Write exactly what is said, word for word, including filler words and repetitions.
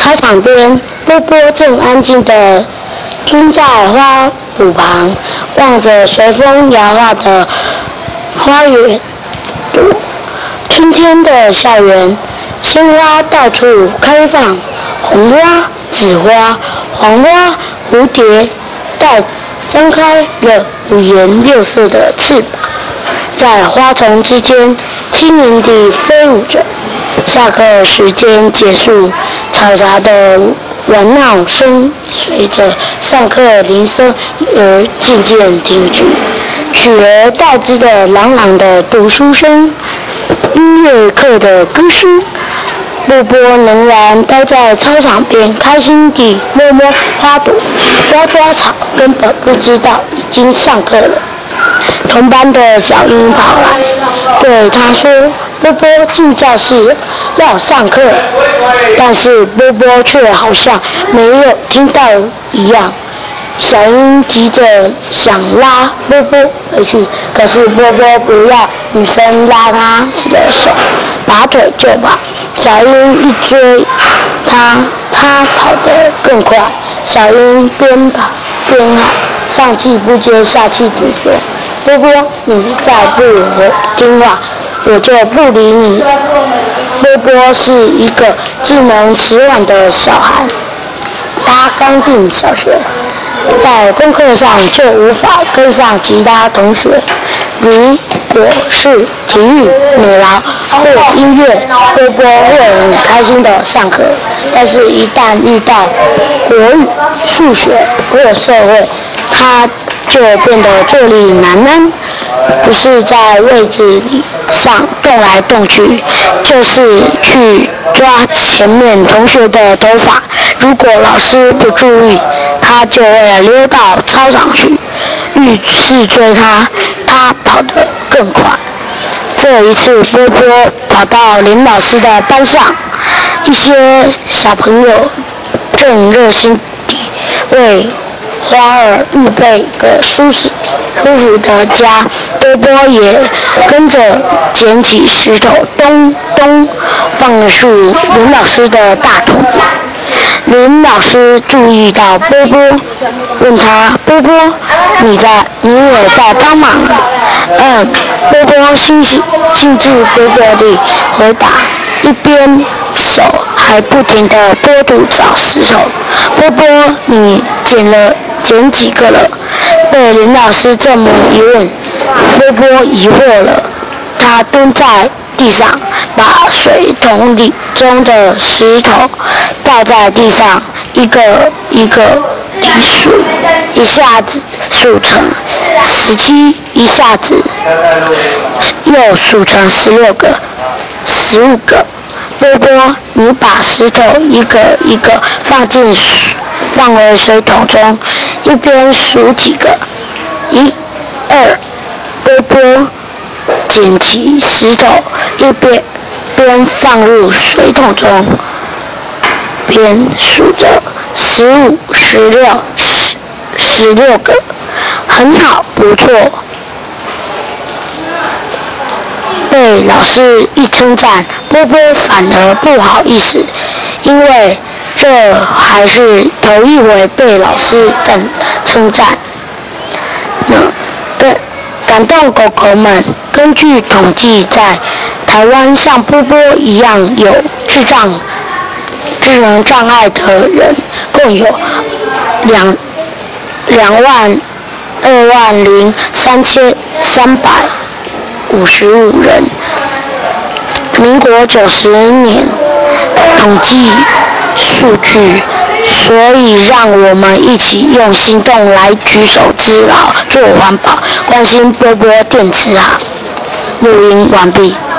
操场边，波波正安静地蹲在花圃旁，望着随风摇晃的花园朵。春天的校园，鲜花到处开放，红花、紫花、黄花、蝴蝶带张开了五颜六色的翅膀，在花丛之间轻盈地飞舞着。下课时间结束，嘈杂的玩闹声随着上课铃声而渐渐停止，取而代之的朗朗的读书声、音乐课的歌声。波波仍然待在操场边，开心地摸摸花朵，抓抓草，根本不知道已经上课了。同班的小英跑来对他说：“波波进教室要上课。”但是波波却好像没有听到一样。小英急着想拉波波回去，可是波波不要女生拉他的手，拔腿就跑。小英一追他，他跑得更快。小英边跑边喊，上气不接下气地说：“波波，你再不听话，我就不理你。”波波是一个智能迟缓的小孩，他刚进小学，在功课上就无法跟上其他同学。如果是体育、美劳或音乐，波波会很开心的上课，但是一旦遇到国语、数学或社会，他就变得坐立难安，不是在位置上动来动去，就是去抓前面同学的头发。如果老师不注意，他就会溜到操场去。遇事追他，他跑得更快。这一次，波波跑到林老师的班上，一些小朋友正热心地为花儿预备个舒适舒服的家。波波也跟着捡起石头，咚咚放入林老师的大桶子。林老师注意到波波，问他：“波波，你在你也在帮忙？”嗯，波波兴兴兴致勃勃地回答，一边手还不停地拨土找石头。波波，你捡了捡几个了？被林老师这么一问，波波疑惑了。他蹲在地上，把水桶里中的石头倒在地上，一个一个地数，一下子数成十七，一下子又数成十六个、十五个。波波，你把石头一个一个放进放回水桶中，一边数几个，一、二。波波捡起石头，一边边放入水桶中，边数着十五、十六、十十六个，很好，不错。被老师一称赞，波波反而不好意思，因为这还是头一回被老师赞称赞。那对。感动狗狗们，根据统计，在台湾像波波一样有智障、智能障碍的人，共有两两万二万零三千三百五十五人。民国九十年统计数据。所以让我们一起用行动来举手之劳，做环保，关心波波电池行。录音完毕。